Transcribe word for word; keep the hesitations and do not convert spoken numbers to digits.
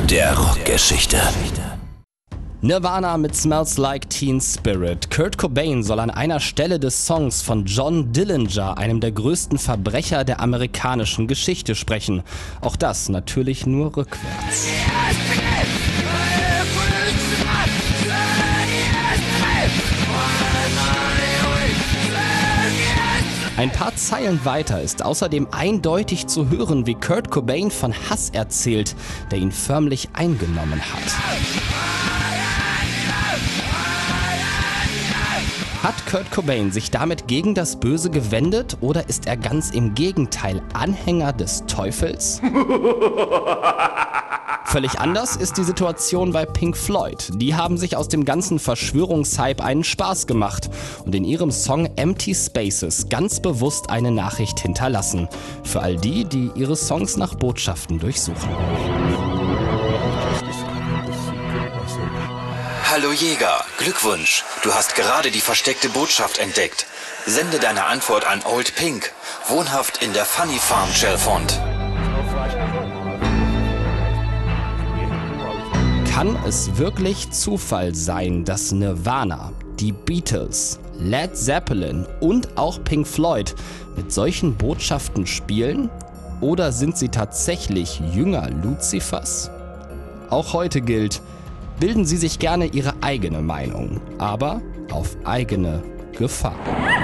der Rockgeschichte. Nirvana mit Smells Like Teen Spirit. Kurt Cobain soll an einer Stelle des Songs von John Dillinger, einem der größten Verbrecher der amerikanischen Geschichte, sprechen. Auch das natürlich nur rückwärts. Ein paar Zeilen weiter ist außerdem eindeutig zu hören, wie Kurt Cobain von Hass erzählt, der ihn förmlich eingenommen hat. Hat Kurt Cobain sich damit gegen das Böse gewendet oder ist er ganz im Gegenteil Anhänger des Teufels? Völlig anders ist die Situation bei Pink Floyd. Die haben sich aus dem ganzen Verschwörungshype einen Spaß gemacht und in ihrem Song Empty Spaces ganz bewusst eine Nachricht hinterlassen. Für all die, die ihre Songs nach Botschaften durchsuchen. Hallo Jäger, Glückwunsch, du hast gerade die versteckte Botschaft entdeckt. Sende deine Antwort an Old Pink, wohnhaft in der Funny Farm Chalfont. Kann es wirklich Zufall sein, dass Nirvana, die Beatles, Led Zeppelin und auch Pink Floyd mit solchen Botschaften spielen? Oder sind sie tatsächlich Jünger Luzifers? Auch heute gilt: Bilden Sie sich gerne Ihre eigene Meinung, aber auf eigene Gefahr.